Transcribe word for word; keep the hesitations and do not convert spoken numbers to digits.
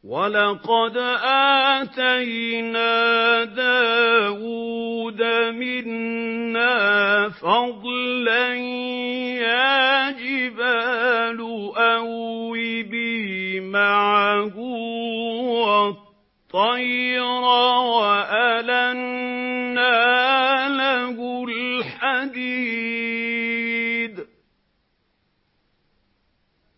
وَلَقَدْ آتَيْنَا دَاوُودَ مِنَّا فَضْلًا يَا جِبَالُ أَوِّبِي مَعَهُ وَالطَّيْرَ وَأَلَنَّا لَهُ الْحَدِيدَ